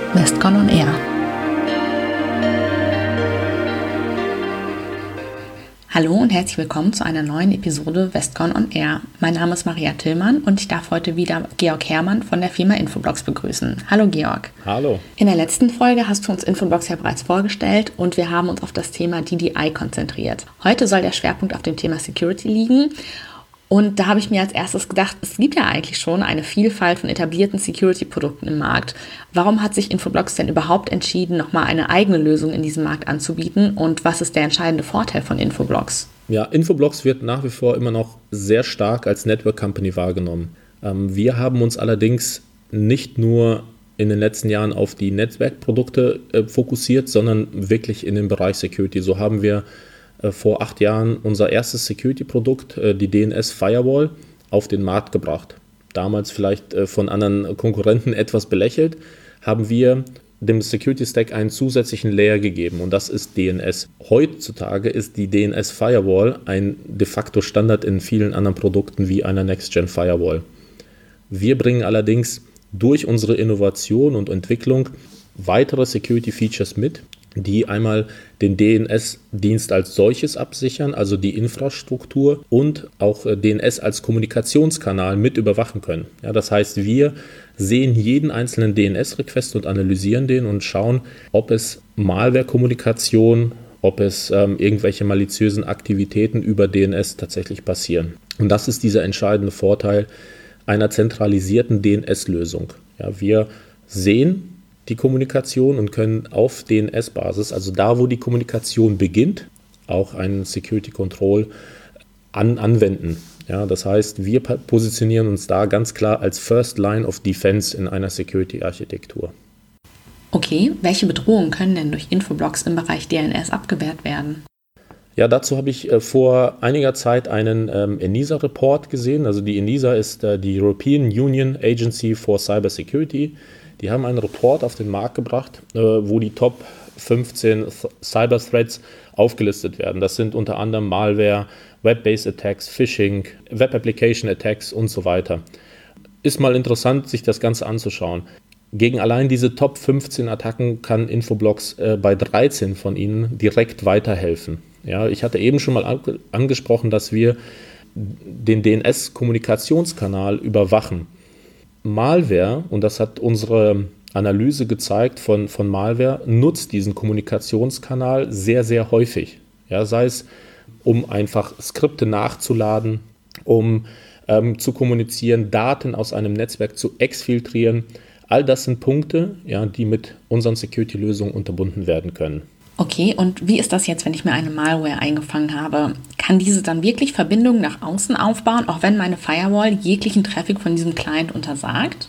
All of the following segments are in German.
Westcon on Air. Hallo und herzlich willkommen zu einer neuen Episode Westcon on Air. Mein Name ist Maria Tillmann und ich darf heute wieder Georg Herrmann von der Firma Infoblox begrüßen. Hallo Georg. Hallo. In der letzten Folge hast du uns Infoblox ja bereits vorgestellt und wir haben uns auf das Thema DDI konzentriert. Heute soll der Schwerpunkt auf dem Thema Security liegen. Und da habe ich mir als erstes gedacht, es gibt ja eigentlich schon eine Vielfalt von etablierten Security-Produkten im Markt. Warum hat sich Infoblox denn überhaupt entschieden, nochmal eine eigene Lösung in diesem Markt anzubieten? Und was ist der entscheidende Vorteil von Infoblox? Ja, Infoblox wird nach wie vor immer noch sehr stark als Network Company wahrgenommen. Wir haben uns allerdings nicht nur in den letzten Jahren auf die Netzwerkprodukte fokussiert, sondern wirklich in den Bereich Security. So haben wir vor 8 Jahren unser erstes Security-Produkt, die DNS Firewall, auf den Markt gebracht. Damals vielleicht von anderen Konkurrenten etwas belächelt, haben wir dem Security-Stack einen zusätzlichen Layer gegeben und das ist DNS. Heutzutage ist die DNS Firewall ein de facto Standard in vielen anderen Produkten wie einer Next-Gen Firewall. Wir bringen allerdings durch unsere Innovation und Entwicklung weitere Security-Features mit, die einmal den DNS-Dienst als solches absichern, also die Infrastruktur und auch DNS als Kommunikationskanal mit überwachen können. Ja, das heißt, wir sehen jeden einzelnen DNS-Request und analysieren den und schauen, ob es Malware-Kommunikation, ob es irgendwelche maliziösen Aktivitäten über DNS tatsächlich passieren. Und das ist dieser entscheidende Vorteil einer zentralisierten DNS-Lösung. Ja, wir sehen die Kommunikation und können auf DNS-Basis, also da, wo die Kommunikation beginnt, auch einen Security Control anwenden. Ja, das heißt, wir positionieren uns da ganz klar als First Line of Defense in einer Security-Architektur. Okay, welche Bedrohungen können denn durch Infoblox im Bereich DNS abgewehrt werden? Ja, dazu habe ich vor einiger Zeit einen ENISA-Report gesehen. Also die ENISA ist die European Union Agency for Cyber Security. Die haben einen Report auf den Markt gebracht, wo die Top 15 Cyber-Threats aufgelistet werden. Das sind unter anderem Malware, Web-Based Attacks, Phishing, Web-Application-Attacks und so weiter. Ist mal interessant, sich das Ganze anzuschauen. Gegen allein diese Top 15 Attacken kann Infoblox bei 13 von ihnen direkt weiterhelfen. Ja, ich hatte eben schon mal angesprochen, dass wir den DNS-Kommunikationskanal überwachen. Malware, und das hat unsere Analyse gezeigt von Malware, nutzt diesen Kommunikationskanal sehr, sehr häufig. Ja, sei es, um einfach Skripte nachzuladen, um zu kommunizieren, Daten aus einem Netzwerk zu exfiltrieren. All das sind Punkte, ja, die mit unseren Security-Lösungen unterbunden werden können. Okay, und wie ist das jetzt, wenn ich mir eine Malware eingefangen habe? Kann diese dann wirklich Verbindungen nach außen aufbauen, auch wenn meine Firewall jeglichen Traffic von diesem Client untersagt?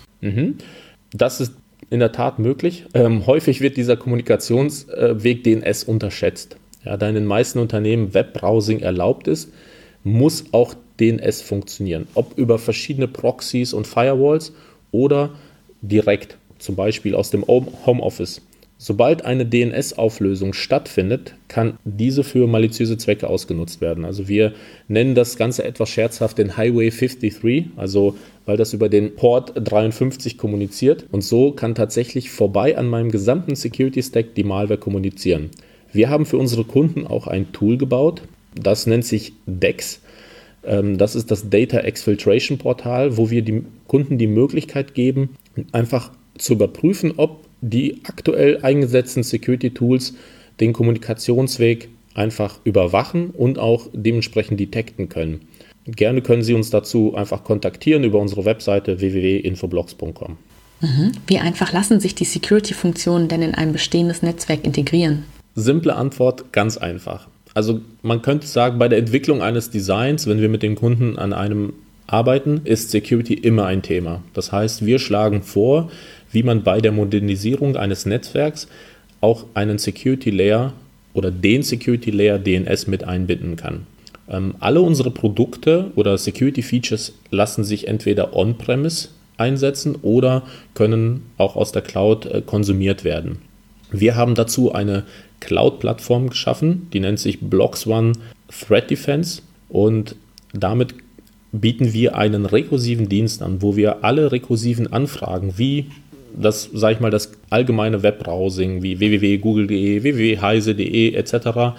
Das ist in der Tat möglich. Häufig wird dieser Kommunikationsweg DNS unterschätzt. Ja, da in den meisten Unternehmen Webbrowsing erlaubt ist, muss auch DNS funktionieren. Ob über verschiedene Proxys und Firewalls oder direkt, zum Beispiel aus dem Homeoffice. Sobald eine DNS-Auflösung stattfindet, kann diese für maliziöse Zwecke ausgenutzt werden. Also wir nennen das Ganze etwas scherzhaft den Highway 53, also weil das über den Port 53 kommuniziert. Und so kann tatsächlich vorbei an meinem gesamten Security-Stack die Malware kommunizieren. Wir haben für unsere Kunden auch ein Tool gebaut, das nennt sich DEX. Das ist das Data Exfiltration Portal, wo wir die Kunden die Möglichkeit geben, einfach zu überprüfen, ob die aktuell eingesetzten Security-Tools den Kommunikationsweg einfach überwachen und auch dementsprechend detekten können. Gerne können Sie uns dazu einfach kontaktieren über unsere Webseite www.infoblox.com. Wie einfach lassen sich die Security-Funktionen denn in ein bestehendes Netzwerk integrieren? Simple Antwort, ganz einfach. Also man könnte sagen, bei der Entwicklung eines Designs, wenn wir mit dem Kunden an einem arbeiten, ist Security immer ein Thema. Das heißt, wir schlagen vor, wie man bei der Modernisierung eines Netzwerks auch einen Security Layer oder den Security Layer DNS mit einbinden kann. Alle unsere Produkte oder Security Features lassen sich entweder on-premise einsetzen oder können auch aus der Cloud konsumiert werden. Wir haben dazu eine Cloud-Plattform geschaffen, die nennt sich BloxOne Threat Defense und damit bieten wir einen rekursiven Dienst an, wo wir alle rekursiven Anfragen wie das allgemeine Webbrowsing wie www.google.de, www.heise.de etc.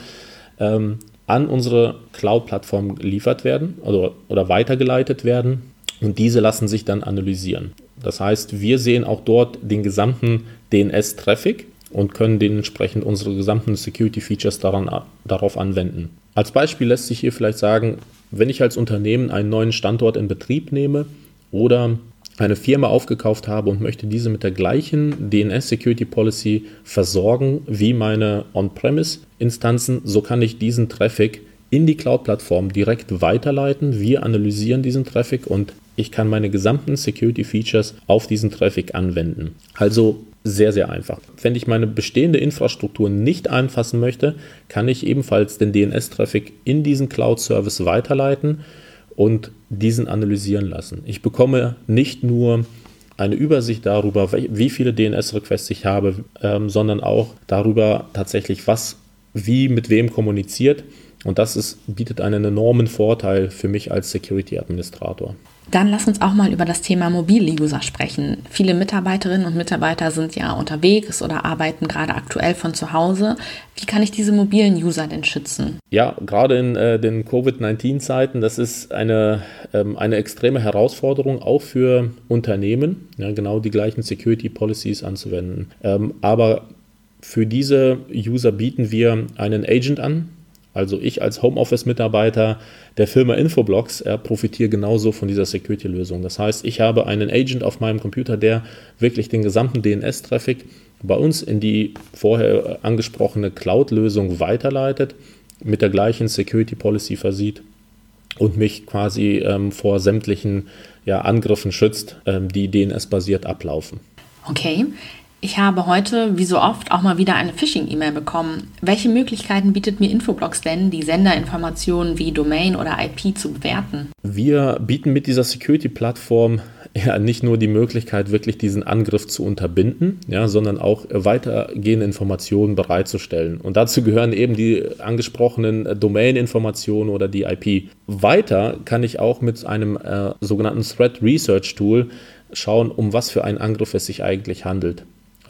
An unsere Cloud-Plattform geliefert werden oder weitergeleitet werden und diese lassen sich dann analysieren. Das heißt, wir sehen auch dort den gesamten DNS-Traffic und können dementsprechend unsere gesamten Security-Features darauf anwenden. Als Beispiel lässt sich hier vielleicht sagen, wenn ich als Unternehmen einen neuen Standort in Betrieb nehme oder eine Firma aufgekauft habe und möchte diese mit der gleichen DNS-Security-Policy versorgen wie meine On-Premise-Instanzen, so kann ich diesen Traffic in die Cloud-Plattform direkt weiterleiten. Wir analysieren diesen Traffic und ich kann meine gesamten Security-Features auf diesen Traffic anwenden. Also sehr, sehr einfach. Wenn ich meine bestehende Infrastruktur nicht anfassen möchte, kann ich ebenfalls den DNS-Traffic in diesen Cloud-Service weiterleiten und diesen analysieren lassen. Ich bekomme nicht nur eine Übersicht darüber, wie viele DNS-Requests ich habe, sondern auch darüber tatsächlich, was wie mit wem kommuniziert. Und das bietet einen enormen Vorteil für mich als Security-Administrator. Dann lass uns auch mal über das Thema Mobil-User sprechen. Viele Mitarbeiterinnen und Mitarbeiter sind ja unterwegs oder arbeiten gerade aktuell von zu Hause. Wie kann ich diese mobilen User denn schützen? Ja, gerade in den Covid-19-Zeiten, das ist eine extreme Herausforderung, auch für Unternehmen, ja, genau die gleichen Security-Policies anzuwenden. Aber für diese User bieten wir einen Agent an. Also ich als Homeoffice-Mitarbeiter der Firma Infoblox profitiere genauso von dieser Security-Lösung. Das heißt, ich habe einen Agent auf meinem Computer, der wirklich den gesamten DNS-Traffic bei uns in die vorher angesprochene Cloud-Lösung weiterleitet, mit der gleichen Security-Policy versieht und mich quasi vor sämtlichen Angriffen schützt, die DNS-basiert ablaufen. Okay. Ich habe heute, wie so oft, auch mal wieder eine Phishing-E-Mail bekommen. Welche Möglichkeiten bietet mir Infoblox denn, die Senderinformationen wie Domain oder IP zu bewerten? Wir bieten mit dieser Security-Plattform nicht nur die Möglichkeit, wirklich diesen Angriff zu unterbinden, sondern auch weitergehende Informationen bereitzustellen. Und dazu gehören eben die angesprochenen Domain-Informationen oder die IP. Weiter kann ich auch mit einem sogenannten Threat Research Tool schauen, um was für einen Angriff es sich eigentlich handelt.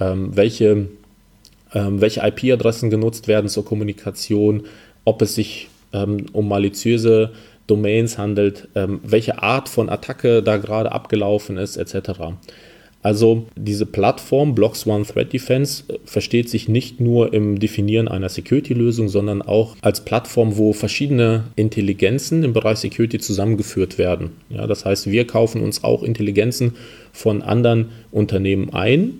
Welche IP-Adressen genutzt werden zur Kommunikation, ob es sich um maliziöse Domains handelt, welche Art von Attacke da gerade abgelaufen ist, etc. Also diese Plattform Blox One Threat Defense versteht sich nicht nur im Definieren einer Security-Lösung, sondern auch als Plattform, wo verschiedene Intelligenzen im Bereich Security zusammengeführt werden. Ja, das heißt, wir kaufen uns auch Intelligenzen von anderen Unternehmen ein,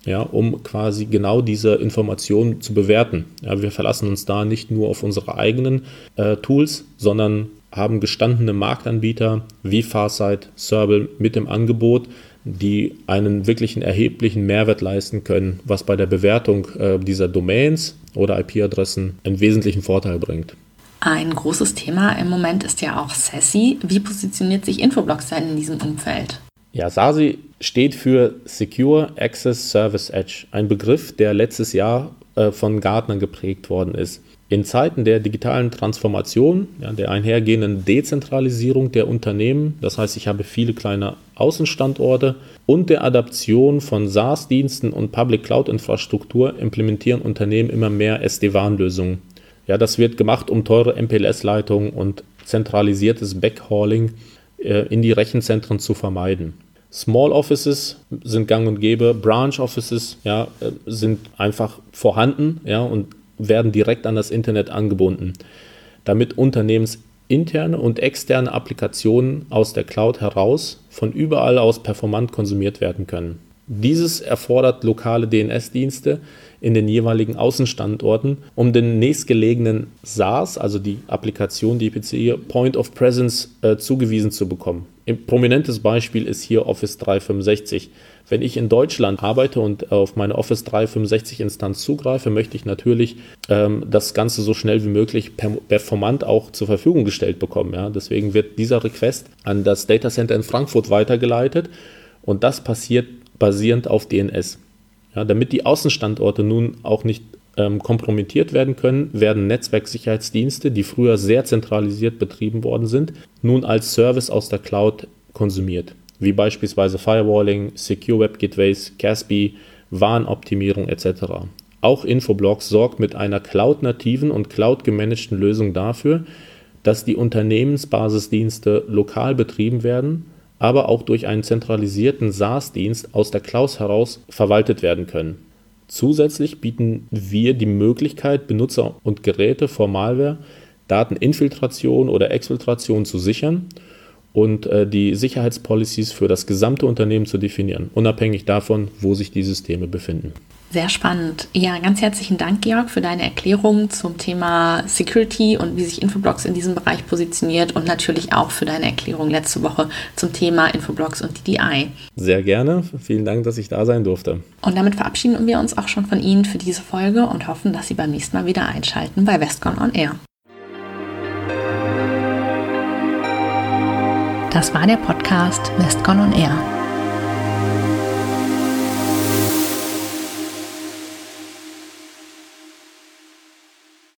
um quasi genau diese Informationen zu bewerten. Ja, wir verlassen uns da nicht nur auf unsere eigenen Tools, sondern haben gestandene Marktanbieter wie Farsight, Serval mit im Angebot, die einen wirklichen erheblichen Mehrwert leisten können, was bei der Bewertung dieser Domains oder IP-Adressen einen wesentlichen Vorteil bringt. Ein großes Thema im Moment ist ja auch SASE. Wie positioniert sich Infoblox denn in diesem Umfeld? Ja, SASE steht für Secure Access Service Edge, ein Begriff, der letztes Jahr von Gartner geprägt worden ist. In Zeiten der digitalen Transformation, der einhergehenden Dezentralisierung der Unternehmen, das heißt, ich habe viele kleine Außenstandorte und der Adaption von SaaS-Diensten und Public Cloud-Infrastruktur implementieren Unternehmen immer mehr SD-WAN-Lösungen. Ja, das wird gemacht, um teure MPLS-Leitungen und zentralisiertes Backhauling in die Rechenzentren zu vermeiden. Small Offices sind gang und gäbe, Branch Offices sind einfach vorhanden und werden direkt an das Internet angebunden, damit unternehmensinterne und externe Applikationen aus der Cloud heraus von überall aus performant konsumiert werden können. Dieses erfordert lokale DNS-Dienste in den jeweiligen Außenstandorten, um den nächstgelegenen SaaS, also die Applikation, die PC, Point of Presence zugewiesen zu bekommen. Ein prominentes Beispiel ist hier Office 365. Wenn ich in Deutschland arbeite und auf meine Office 365-Instanz zugreife, möchte ich natürlich das Ganze so schnell wie möglich performant auch zur Verfügung gestellt bekommen. Ja? Deswegen wird dieser Request an das Datacenter in Frankfurt weitergeleitet und das passiert basierend auf DNS. Ja, damit die Außenstandorte nun auch nicht kompromittiert werden können, werden Netzwerksicherheitsdienste, die früher sehr zentralisiert betrieben worden sind, nun als Service aus der Cloud konsumiert. wie beispielsweise Firewalling, Secure Web Gateways, CASB, Warnoptimierung etc. Auch Infoblox sorgt mit einer cloud-nativen und cloud-gemanagten Lösung dafür, dass die Unternehmensbasisdienste lokal betrieben werden, aber auch durch einen zentralisierten SaaS-Dienst aus der Cloud heraus verwaltet werden können. Zusätzlich bieten wir die Möglichkeit, Benutzer und Geräte vor Malware, Dateninfiltration oder Exfiltration zu sichern und die Sicherheitspolicies für das gesamte Unternehmen zu definieren, unabhängig davon, wo sich die Systeme befinden. Sehr spannend. Ja, ganz herzlichen Dank, Georg, für deine Erklärung zum Thema Security und wie sich Infoblox in diesem Bereich positioniert und natürlich auch für deine Erklärung letzte Woche zum Thema Infoblox und DDI. Sehr gerne. Vielen Dank, dass ich da sein durfte. Und damit verabschieden wir uns auch schon von Ihnen für diese Folge und hoffen, dass Sie beim nächsten Mal wieder einschalten bei Westcon on Air. Das war der Podcast Westcon on Air.